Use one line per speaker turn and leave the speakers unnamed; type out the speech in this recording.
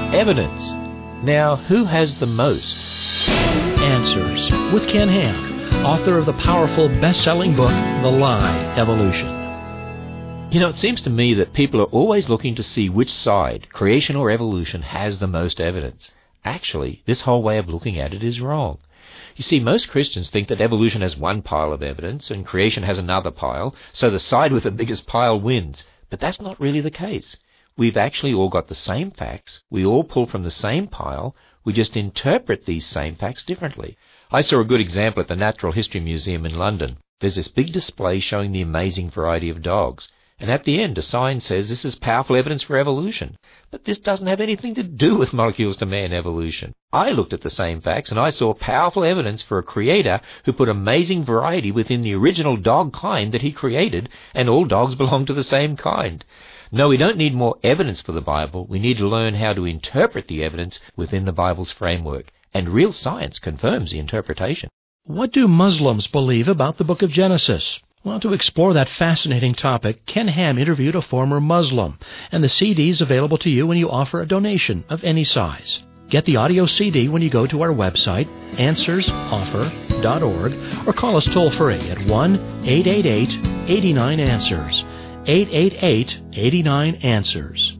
evidence. Now, who has the most?
Answers with Ken Ham, author of the powerful best-selling book, The Lie, Evolution.
You know, it seems to me that people are always looking to see which side, creation or evolution, has the most evidence. Actually, this whole way of looking at it is wrong. You see, most Christians think that evolution has one pile of evidence and creation has another pile, so the side with the biggest pile wins. But that's not really the case. We've actually all got the same facts. We all pull from the same pile. We just interpret these same facts differently. I saw a good example at the Natural History Museum in London. There's this big display showing the amazing variety of dogs. And at the end, a sign says this is powerful evidence for evolution. But this doesn't have anything to do with molecules to man evolution. I looked at the same facts and I saw powerful evidence for a creator who put amazing variety within the original dog kind that he created, and all dogs belong to the same kind. No, we don't need more evidence for the Bible. We need to learn how to interpret the evidence within the Bible's framework. And real science confirms the interpretation.
What do Muslims believe about the book of Genesis? Well, to explore that fascinating topic, Ken Ham interviewed a former Muslim, and the CD is available to you when you offer a donation of any size. Get the audio CD when you go to our website, answersoffer.org, or call us toll-free at 1-888-89-ANSWERS, 888-89-ANSWERS.